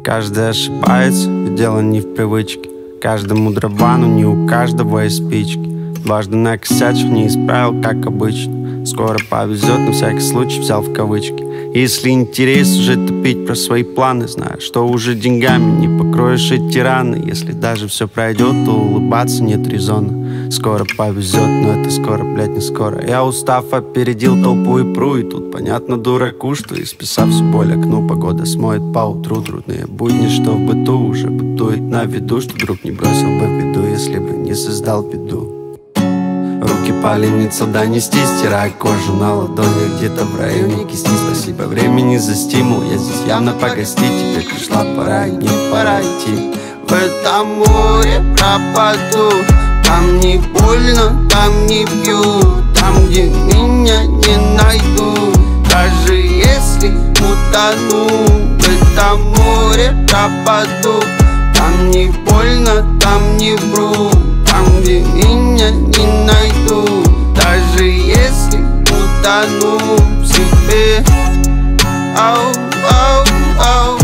Каждый ошибается, и дело не в привычке. Каждому дробану, не у каждого есть спички. Дважды накосячив, не исправил, как обычно. Скоро повезет, на всякий случай взял в кавычки. Если интерес уже топить про свои планы, знаю, что уже деньгами не покроешь эти раны. Если даже все пройдет, то улыбаться нет резона. Скоро повезет, но это скоро, блядь, не скоро. Я устав, опередил толпу и пру. И тут понятно дураку, что исписав всю боль окну, погода смоет поутру. Трудные будни, что в быту уже бытует на виду, что друг не бросил бы в беду, если бы не создал беду. Руки поленятся донести, стирая кожу на ладони где-то в районе кисти. Спасибо времени за стимул, я здесь явно погостить. Теперь пришла пора, и не пора идти. В этом море пропаду. Там не больно, там не бьют, там, где меня не найдут. Даже если утону, в этом море пропаду. Там не больно, там не врут, там, где меня не найдут. Даже если утону в себе. Ау, ау, ау.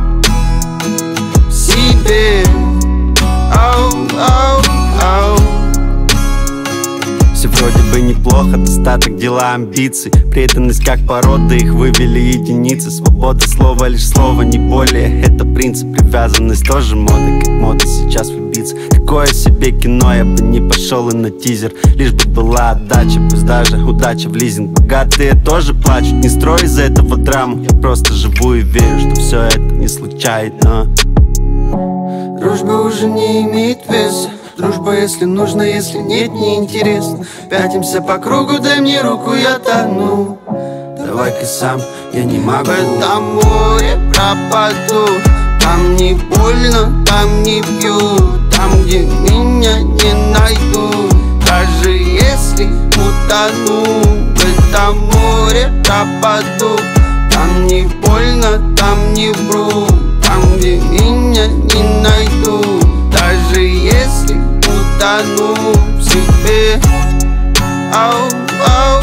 В себе. Ау, ау, ау. Все вроде бы неплохо, достаток, дела, амбиций. Преданность как порода, их вывели единицы. Свобода слова, лишь слово, не более. Это принцип, привязанность тоже мода, как мода сейчас влюбиться. Такое себе кино, я бы не пошел и на тизер. Лишь бы была отдача, пусть даже удача в лизинг. Богатые тоже плачут, не строй из-за этого драму. Я просто живу и верю, что все это не случайно. Дружба уже не имеет веса. Дружба, если нужно, если нет, неинтересно. Пятимся по кругу, дай мне руку, я тону. Давай-ка сам, я не могу. В этом море пропаду. Там не больно, там не бьют, там, где меня не найдут. Даже если утону, в этом море пропаду. Там не больно, там не врут, там, где меня не найдут. Даже если утону в себе. Ау, ау.